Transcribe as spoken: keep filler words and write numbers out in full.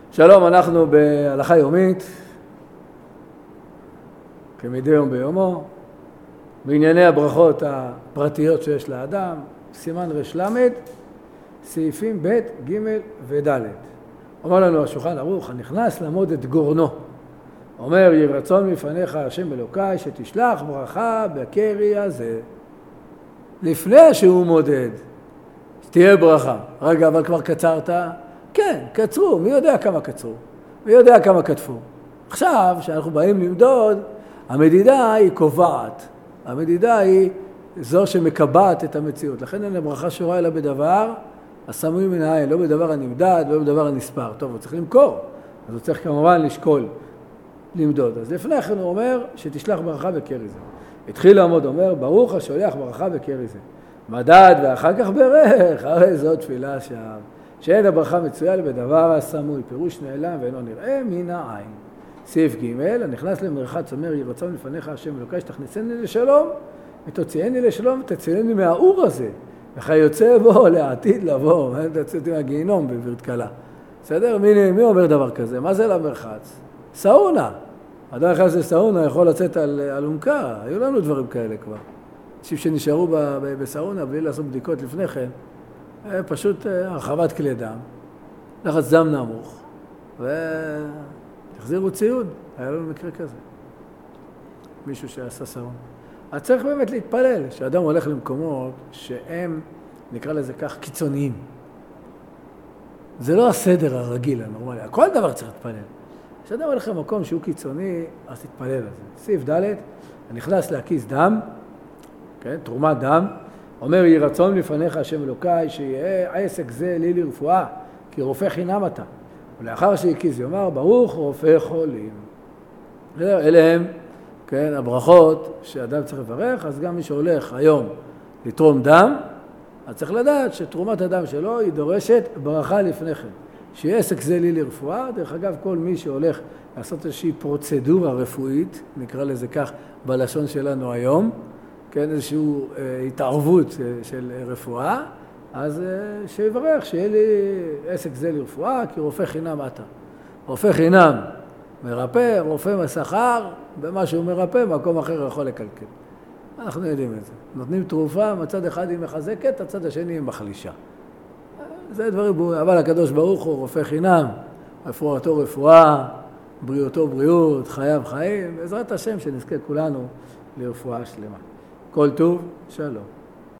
שלום, אנחנו בהלכה יומית, כמדי יום ביומו, בענייני הברכות הפרטיות שיש לאדם, סימן רש למד, סעיפים ב', ג' וד'. אומר לנו השולחן ערוך, הנכנס לעמוד את גורנו. אומר, יהי רצון מפניך השם אלוקי, שתשלח ברכה בקרי הזה. לפני שהוא מודד, שתהיה ברכה. רגע, אבל כבר קצרת? כן, קצרו, מי יודע כמה קצרו? מי יודע כמה כתפו? עכשיו, כשאנחנו באים למדוד, המדידה היא קובעת. המדידה היא זו שמקבעת את המציאות. לכן אין הברכה שורה אלא בדבר הסמוי מן העין, לא בדבר הנמדד, לא בדבר הנספר. טוב, הוא צריך למכור, אז הוא צריך כמובן לשקול, למדוד. אז לפני כן הוא אומר שתשלח ברכה בקרי זה. התחיל לעמוד, אומר, ברוך השולח ברכה בקרי זה. מדד ואחר כך ברך, הרי זו תפילה שם. שאין הברכה מצויה בדבר הסמוי, פירוש נעלם ואינו נראה מן העין. סעיף ג' הנכנס למרחץ אומר, יהי רצון לפניך השם אלוקי שתכניסני לשלום, ותוציאני לשלום ותצילני מהאור הזה, וכיוצא בו לעתיד לבוא, תצאי אותי מהגיהינום בברת קלה. בסדר? מי, מי אומר דבר כזה? מה זה למרחץ? סאונה. אדם אחד זה סאונה יכול לצאת על אלונקה, היו לנו דברים כאלה כבר. אנשים שנשארו בסאונה בלי לעשות בדיקות לפני כן, פשוט הרחבת כלי דם, לחץ דם נמוך, ותחזירו ציוד. היה לנו מקרה כזה. מישהו שעשה סאונה. אז צריך באמת להתפלל, שאדם הולך למקומות שהם, נקרא לזה כך, קיצוניים. זה לא הסדר הרגיל, הנורמלי. כל דבר צריך להתפלל. כשאדם הולך למקום שהוא קיצוני, אז תתפלל על זה. סעיף ד' הנכנס להקיס דם, כן, תרומת דם, אומר, יהי רצון לפניך השם אלוקי, שיהיה עסק זה לי לרפואה, כי רופא חינם אתה. ולאחר שהקיס יאמר, ברוך רופא חולים. אלה הם, כן, הברכות שאדם צריך לברך, אז גם מי שהולך היום לתרום דם, אז צריך לדעת שתרומת הדם שלו היא דורשת ברכה לפני כן. שיהיה עסק זה לי לרפואה, דרך אגב כל מי שהולך לעשות איזושהי פרוצדורה רפואית, נקרא לזה כך בלשון שלנו היום, כן, איזושהי אה, התערבות של רפואה, אז אה, שיברך שיהיה לי עסק זה לרפואה, כי רופא חינם אתה. רופא חינם מרפא, רופא משכר, במה שהוא מרפא, מקום אחר יכול לקלקל. אנחנו יודעים את זה. נותנים תרופה, מצד אחד היא מחזקת, הצד השני היא מחלישה. זה דברים ברורים, אבל הקדוש ברוך הוא רופא חינם, רפואתו רפואה, בריאותו בריאות, חייו חיים, בעזרת השם שנזכה כולנו לרפואה שלמה. כל טוב, שלום.